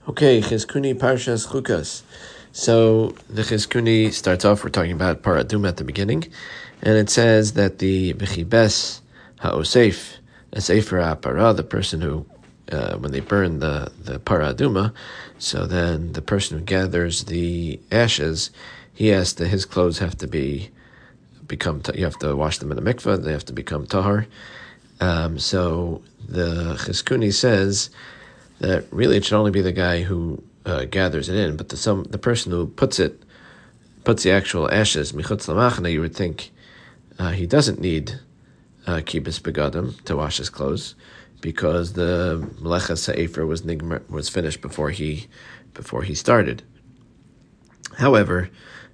Okay, Chizkuni Parshas Chukas. So the Chizkuni starts off, we're talking about Paraduma at the beginning, and it says that the Bechibes HaOseif, a Sefer HaPara, the person who, when they burn the Paraduma, so then the person who gathers the ashes, his clothes have to become, you have to wash them in a mikveh, they have to become tahar. So the Chizkuni says that really it should only be the guy who gathers it in, but the person who puts the actual ashes michutz lamachna, you would think he doesn't need kibus begadim to wash his clothes, because the melecha sefer was finished before he started. However,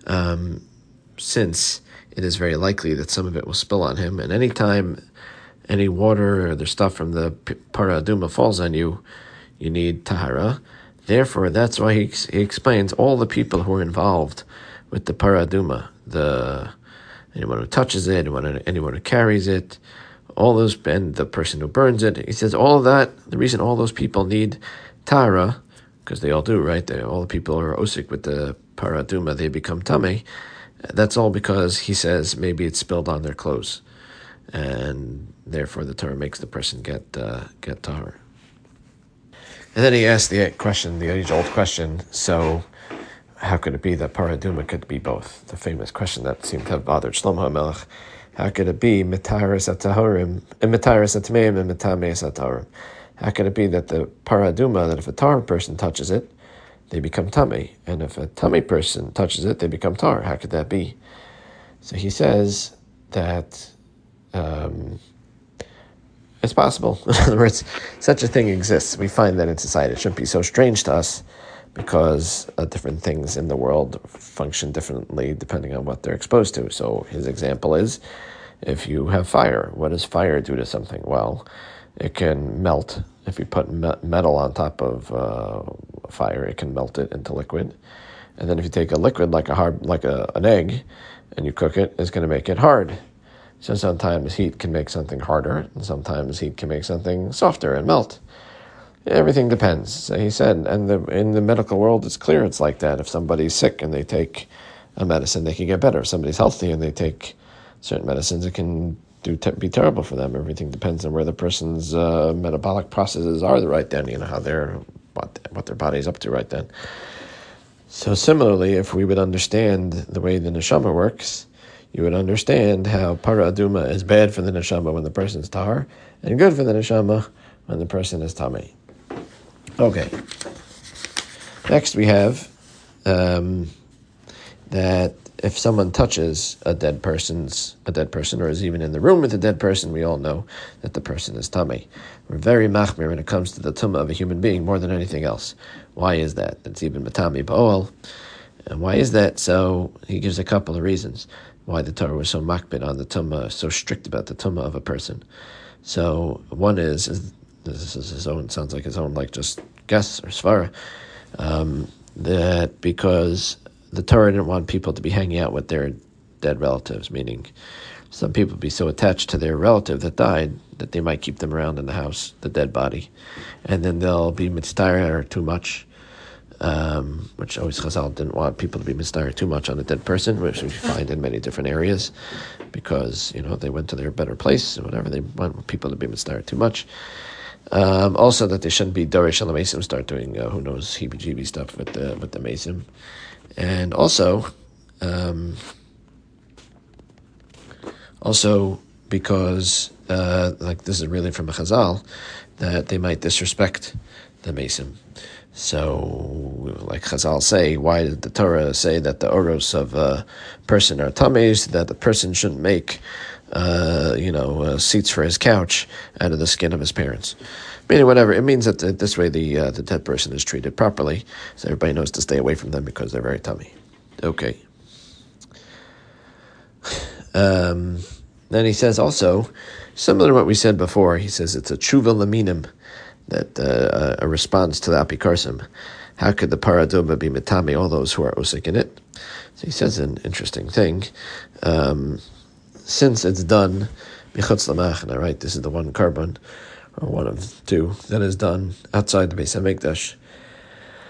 since it is very likely that some of it will spill on him, and any time any water or the stuff from the paraduma falls on you, you need tahara. Therefore, that's why he explains all the people who are involved with the paraduma, anyone who touches it, anyone who carries it, all those, and the person who burns it. He says all of that, the reason all those people need tahara, because they all do, right? All the people who are osik with the paraduma, they become tamei. That's all because he says maybe it's spilled on their clothes, and therefore the Torah makes the person get tahara. And then he asked the age-old question, so how could it be that paraduma could be both? The famous question that seemed to have bothered Shlomo HaMelech. How could it be mitaris ataharim, and mitaris atmeim, and mitameis ataharim? How could it be that the paraduma, that if a tar person touches it, they become tamei, and if a tamei person touches it, they become tar? How could that be? So he says that it's possible. In other words, such a thing exists. We find that in society. It shouldn't be so strange to us, because different things in the world function differently depending on what they're exposed to. So his example is, if you have fire, what does fire do to something? Well, it can melt. If you put metal on top of fire, it can melt it into liquid. And then if you take a liquid like an egg, and you cook it, it's going to make it hard. So sometimes heat can make something harder, and sometimes heat can make something softer and melt. Everything depends. So he said, and in the medical world, it's clear it's like that. If somebody's sick and they take a medicine, they can get better. If somebody's healthy and they take certain medicines, it can be terrible for them. Everything depends on where the person's metabolic processes are right then. How what their body's up to right then. So similarly, if we would understand the way the neshama works, you would understand how para aduma is bad for the neshama when the person is tahar, and good for the neshama when the person is tamei. Okay. Next we have that if someone touches a dead person, or is even in the room with a dead person, we all know that the person is tamei. We're very machmir when it comes to the tumah of a human being more than anything else. Why is that? It's even matami ba'ol. And why is that? So he gives a couple of reasons why the Torah was so makbid on the tumah, so strict about the tumah of a person. So one is this is his own, sounds like his own, like just guess or svara, that because the Torah didn't want people to be hanging out with their dead relatives, meaning some people be so attached to their relative that died that they might keep them around in the house, the dead body, and then they'll be mitztarer too much, which always Chazal didn't want people to be mitztarer too much on a dead person, which we find in many different areas, because they went to their better place or whatever. They want people to be mitztarer too much. Also, that they shouldn't be Dorish al Mesim, start doing who knows heebie-jeebie stuff with the Mesim, and also because like this is really from a Chazal, that they might disrespect the Mesim. So, like Chazal say, why did the Torah say that the oros of a person are tameis, that the person shouldn't make seats for his couch out of the skin of his parents? Meaning, whatever, it means that this way the dead person is treated properly, so everybody knows to stay away from them because they're very tummy. Okay. Then he says also, similar to what we said before, he says it's a tshuva laminim, that a response to the apikarsim. How could the paraduma be mitami, all those who are osik in it? So he says an interesting thing. Since it's done michutz lamachna, right? This is the one carbon, or one of two, that is done outside the Beis Hamikdash.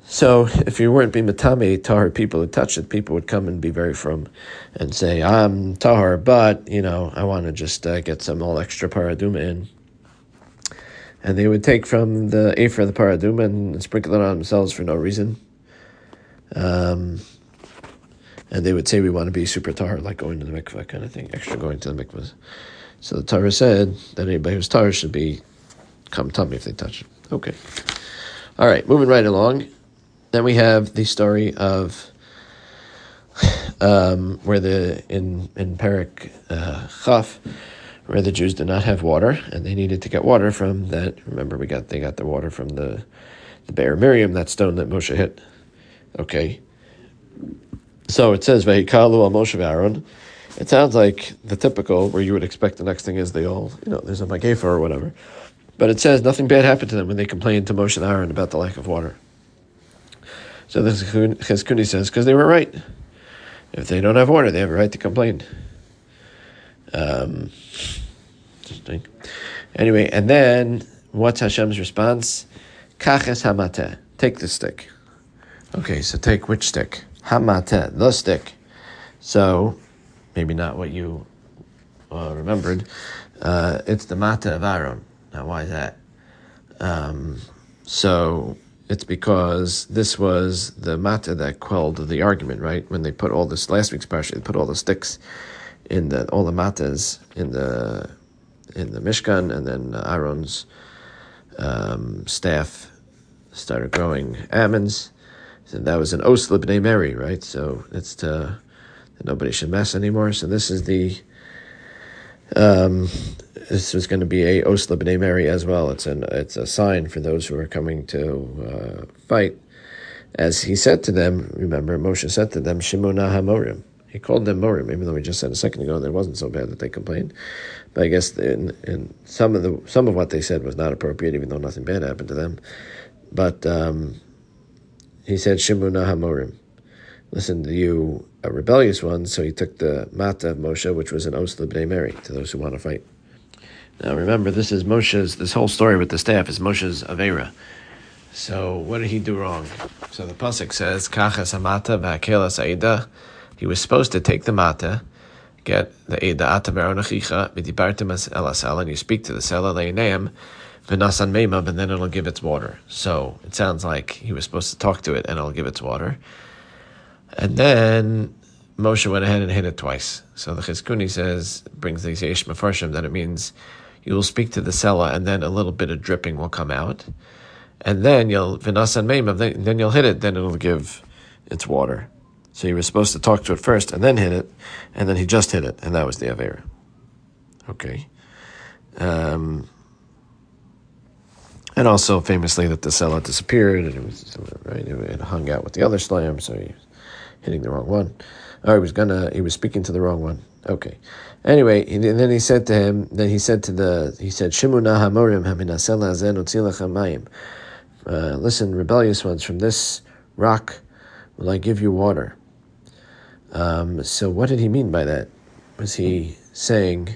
So if you weren't being matame tahar people who touched it, people would come and be very frum and say, I'm tahar, but, I want to just get some all extra paraduma in. And they would take from the afer of the paraduma and sprinkle it on themselves for no reason. And they would say, we want to be super tahar, like going to the mikveh kind of thing, extra going to the mikveh. So the Torah said that anybody who's tahar should come tummy if they touch it. Okay. All right, moving right along. Then we have the story of where in Perek Chaf, where the Jews did not have water and they needed to get water from that. Remember, they got the water from the Be'er Miriam, that stone that Moshe hit. Okay, so it says Vehikalu al Moshe Aaron. It sounds like the typical where you would expect the next thing is they all there's a Magefa or whatever, but it says nothing bad happened to them when they complained to Moshe and Aaron about the lack of water. So the Chizkuni says, because they were right. If they don't have water, they have a right to complain. Interesting. Anyway, and then, what's Hashem's response? Kaches hamateh. Take the stick. Okay, so take which stick? Hamateh, the stick. So, maybe not what you remembered. It's the mateh of Aaron. Now, why is that? It's because this was the mateh that quelled the argument, right? When they put all this, last week's parsha, they put all the sticks all the matehs in the Mishkan, and then Aaron's staff started growing almonds. So that was an os l'bnei Meri, right? So it's that nobody should mess anymore. So this is this was going to be a os l'bnei Meri as well. It's a sign for those who are coming to fight. As he said to them, remember, Moshe said to them, Shimona HaMorim. He called them Morim, even though we just said a second ago that it wasn't so bad that they complained. But I guess in some of what they said was not appropriate, even though nothing bad happened to them. But he said, Shimona HaMorim. Listen to you, a rebellious one. So he took the mateh of Moshe, which was an os l'bnei Meri, to those who want to fight. Now remember, this whole story with the staff is Moshe's Aveira. So what did he do wrong? So the pasuk says, Kaches hamateh v'hakelas ha'edah. He was supposed to take the mateh, get the edah ata be'aron achicha, v'dibartem el asala, and you speak to the sela le'neim, v'nasan meimav, and then it'll give its water. So it sounds like he was supposed to talk to it and it'll give its water. And then Moshe went ahead and hit it twice. So the Chizkuni brings the Yeish Mefarshim, that it means you will speak to the sela and then a little bit of dripping will come out. And then v'nasan meimav, then you'll hit it, then it'll give its water. So he was supposed to talk to it first and then hit it, and then he just hit it, and that was the Aveira. Okay. And also famously that the Sela disappeared, and it was right. It hung out with the other Slayim, so he was hitting the wrong one. Or he was speaking to the wrong one. Okay. Anyway, and then he said to him, Shimuna hamorim haminasela azen utzilach hamayim. Listen, rebellious ones, from this rock will I give you water. So what did he mean by that? Was he saying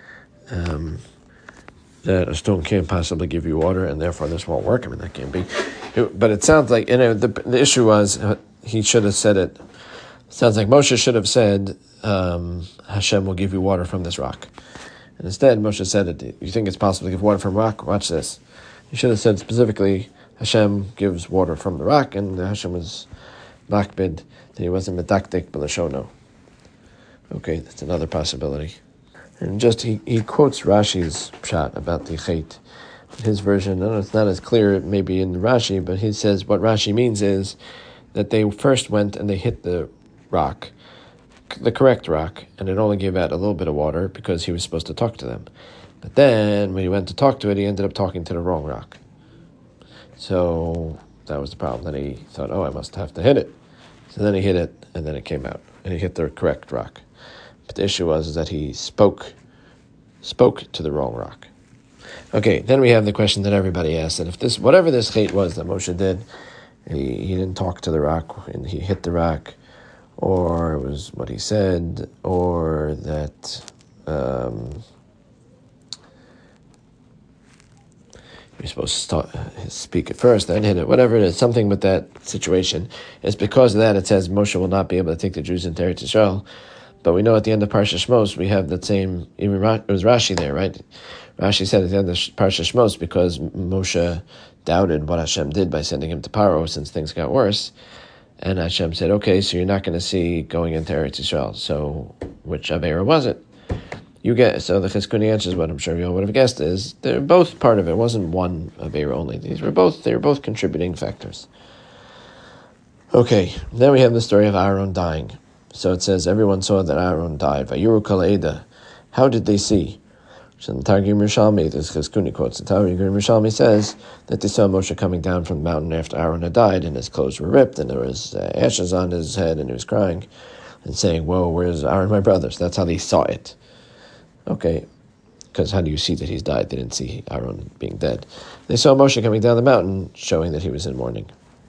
that a stone can't possibly give you water and therefore this won't work? I mean, that can't be. But it sounds like, the issue was he should have said it. Sounds like Moshe should have said, Hashem will give you water from this rock. And instead, Moshe said it. You think it's possible to give water from rock? Watch this. He should have said specifically, Hashem gives water from the rock, and Hashem was makbid, that he wasn't medaktik b'lashono. Okay, that's another possibility. And he quotes Rashi's pshat about the chait. His version, it's not as clear maybe in Rashi, but he says what Rashi means is that they first went and they hit the rock, the correct rock, and it only gave out a little bit of water because he was supposed to talk to them. But then when he went to talk to it, he ended up talking to the wrong rock. So that was the problem. Then he thought, I must have to hit it. So then he hit it, and then it came out, and he hit the correct rock. But the issue was that he spoke to the wrong rock. Okay, then we have the question that everybody asked, that if whatever this chait was that Moshe did, he didn't talk to the rock, and he hit the rock, or it was what he said, or that You're supposed to speak it first, then hit it. Whatever it is, something with that situation. It's because of that it says Moshe will not be able to take the Jews into Eretz Yisrael. But we know at the end of Parsha Shmos we have that same. Even it was Rashi there, right? Rashi said at the end of Parsha Shmos, because Moshe doubted what Hashem did by sending him to Paro since things got worse, and Hashem said, "Okay, so you're not going to see going into Eretz Yisrael." So, which Avera was it? You get so the Chizkuni answers what I'm sure you all would have guessed is they're both part of it. It wasn't one Avera only. They were both contributing factors. Okay, then we have the story of Aaron dying. So it says everyone saw that Aaron died. Vayuru kol Eda. How did they see? So the Targum Yerushalmi, this Chizkuni quotes, the Targum Yerushalmi says that they saw Moshe coming down from the mountain after Aaron had died, and his clothes were ripped, and there was ashes on his head, and he was crying and saying, "Whoa, where's Aaron, my brother?" So that's how they saw it. Okay, because how do you see that he's died? They didn't see Aaron being dead. They saw Moshe coming down the mountain, showing that he was in mourning.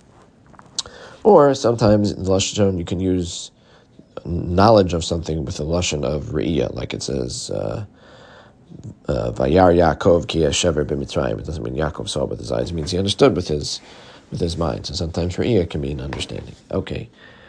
Or sometimes in the Lashon you can use knowledge of something with the Lashon of Re'iyah, like it says, Vayar Yaakov ki Shever b'Mitzrayim. It doesn't mean Yaakov saw with his eyes. It means he understood with his mind. So sometimes Re'iyah can mean understanding. Okay,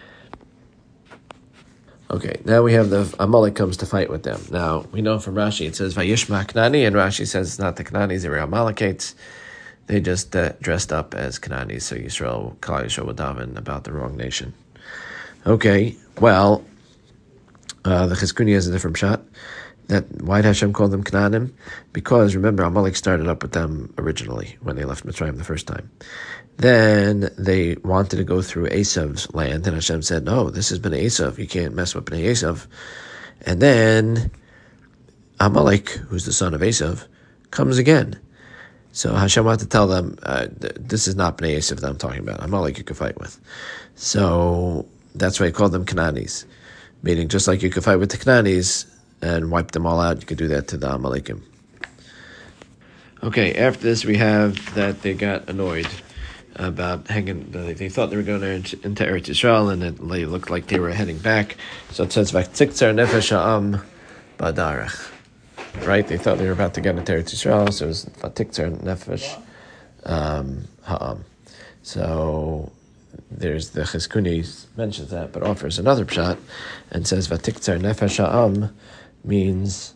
now we have the Amalek comes to fight with them. Now, we know from Rashi, it says Vayishma Knani, and Rashi says it's not the Knanis, they were Amalekites. They just dressed up as Knanis, so Yisrael, Klal Yisrael would daven about the wrong nation. Okay, well, the Chizkuni has a different shot. Why did Hashem call them Knanim? Because, remember, Amalek started up with them originally when they left Mitzrayim the first time. Then they wanted to go through Esav's land, and Hashem said, "No, this is Bnei Esav. You can't mess with Bnei Esav." And then Amalek, who's the son of Esav, comes again. So Hashem wanted to tell them, this is not Bnei Esav that I'm talking about. Amalek you could fight with. So that's why he called them Kananis. Meaning, just like you could fight with the Kananis and wipe them all out, you could do that to the Amalekim. Okay, after this we have that they got annoyed about hanging. They thought they were going into Eretz Yisrael, and it looked like they were heading back. So it says, "V'tiktzar nefesh ha'am ba'darech." Right? They thought they were about to get into Eretz Yisrael, so it was "V'tiktzar nefesh ha'am." So there's the Chizkuni mentions that, but offers another pshat and says, "V'tiktzar nefesh ha'am" means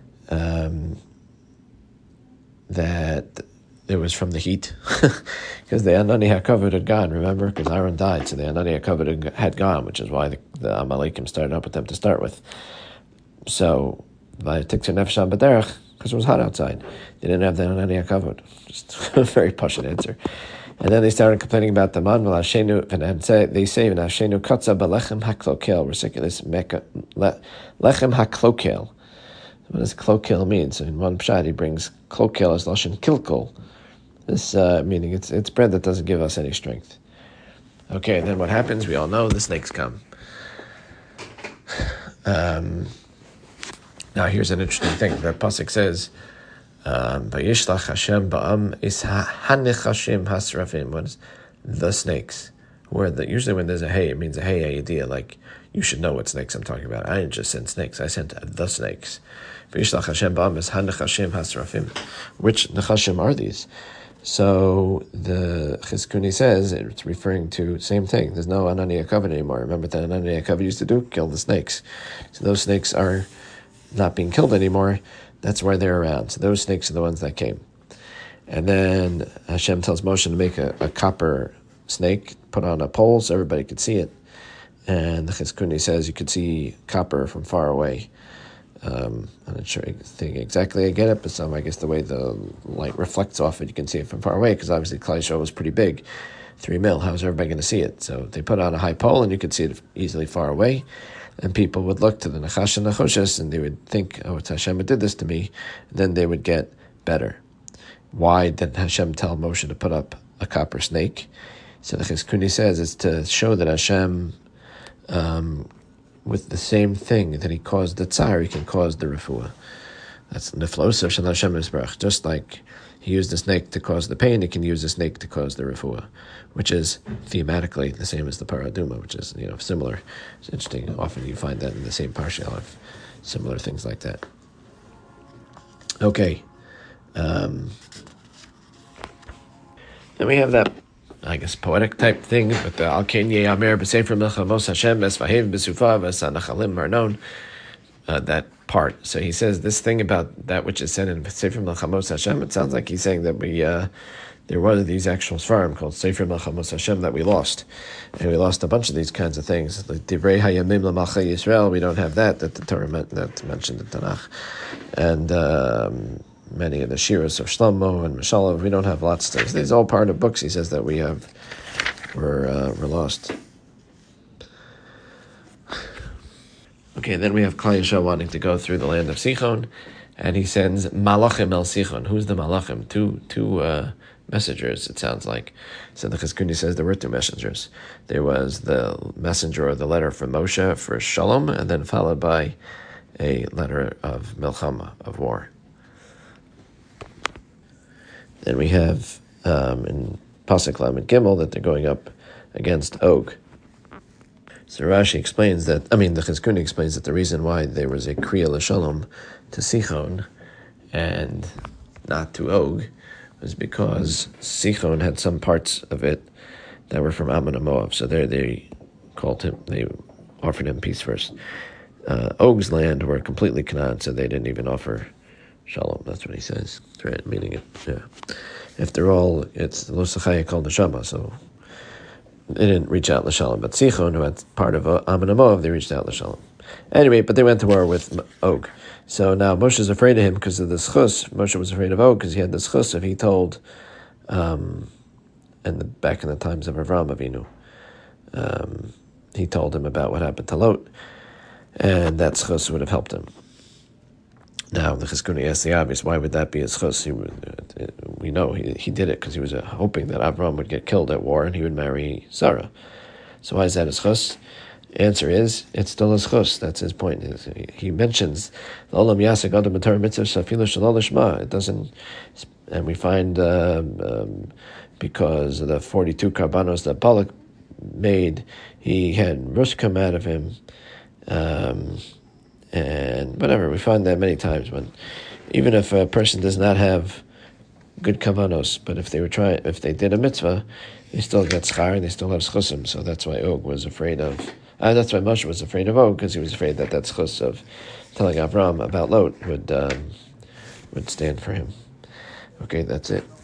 that it was from the heat, because the Anani HaKavod had gone, remember? Because Aaron died, so the Anani HaKavod had gone, which is why the Amalekim started up with them to start with. So, by Tiktzar Nefesh B'derech, because it was hot outside. They didn't have the Anani HaKavod. Just a very pashut answer. And then they started complaining about the man, and they say, "V'nashenu katza b'lechem haklokel," ridiculous, lechem haklokel. What does klokel mean? So in one pshat, he brings klokel as lashon kilkol. This meaning it's bread that doesn't give us any strength. Okay, and then what happens? We all know the snakes come. Now here's an interesting thing. The pasuk says, "Vayishlach Hashem ba'am is hanechashim hasrafim." What is the snakes? Usually when there's a hey, it means a hey idea, like you should know what snakes I'm talking about. I didn't just send snakes; I sent the snakes. V'yishlach Hashem ba'am is hanechashim hasrafim. Which nechashim are these? So the Chizkuni says it's referring to same thing. There's no Anani HaKavod anymore. Remember what the Anani HaKavod used to do? Kill the snakes. So those snakes are not being killed anymore. That's why they're around. So those snakes are the ones that came. And then Hashem tells Moshe to make a copper snake, put on a pole so everybody could see it. And the Chizkuni says you could see copper from far away. I'm not sure exactly I get it, but I guess the way the light reflects off it, you can see it from far away, because obviously Klal Yisrael was pretty big, 3 mil. How's everybody going to see it? So they put on a high pole, and you could see it easily far away, and people would look to the Nachash and Nachoshes, and they would think, "Oh, it's Hashem who did this to me," and then they would get better. Why did Hashem tell Moshe to put up a copper snake? So the Chizkuni says it's to show that Hashem, with the same thing that he caused the tsar, he can cause the refuah. That's niflos of Shel Hashem Yisbarach. Just like he used the snake to cause the pain, he can use the snake to cause the refuah, which is thematically the same as the paraduma, which is similar. It's interesting. Often you find that in the same parsha, of similar things like that. Okay. And we have that, I guess, poetic type thing with the Al Ken Ye'amer B'Sefer Melchamos Hashem Esvahev B'Sufa V'Sanachalim Marnon, that part. So he says this thing about that which is said in Sefer Melchamos Hashem, it sounds like he's saying that there were these actual Sfarim called Sefer Melchamos Hashem that we lost. And we lost a bunch of these kinds of things. Like Divrei Hayamim L'Malchei Yisrael, we don't have that the Torah that's mentioned in Tanakh. And many of the Shiras of Shlomo and Mishalov, we don't have lots of things. These are all part of books, he says, that were lost. Okay, then we have Klal Yisrael wanting to go through the land of Sichon, and he sends Malachim el Sichon. Who's the Malachim? Two messengers, it sounds like. So the Chizkuni says there were two messengers. There was the messenger or the letter from Moshe for Shalom, and then followed by a letter of Milchama, of war. Then we have in Pasuk Lamed Gimel that they're going up against Og. So Rashi explains that, the Chizkuni explains that the reason why there was a Kriya L'Shalom to Sichon and not to Og was because Sichon had some parts of it that were from Ammon and Moab. So there they offered him peace first. Og's land were completely Canaan, so they didn't even offer Shalom. That's what he says. Right, meaning it. Yeah. After all, it's Lo Sachaya called the Shama, so they didn't reach out l'Shalom. But Sichon, who had part of Ammon and Moab, they reached out l'Shalom. Anyway, but they went to war with Og. So now Moshe is afraid of him because of the schus. Moshe was afraid of Og because he had the schus if he told, back in the times of Avraham Avinu, he told him about what happened to Lot, and that schus would have helped him. Now the Chizkuni asks the obvious: why would that be a schus? We know he did it because he was hoping that Avraham would get killed at war and he would marry Sarah. So why is that a schus? Answer is, it's still a schus. That's his point. He mentions the olam yasek adam b'torah mitzvah shafila shalol lishma. It doesn't, and we find because of the 42 karbanos that Balak made, he had rush come out of him, and whatever. We find that many times when, even if a person does not have good kavanos, but if they did a mitzvah, they still get schar and they still have schusim. So that's why Og was afraid of. That's why Moshe was afraid of Og, because he was afraid that schus of telling Avram about Lot would stand for him. Okay, that's it.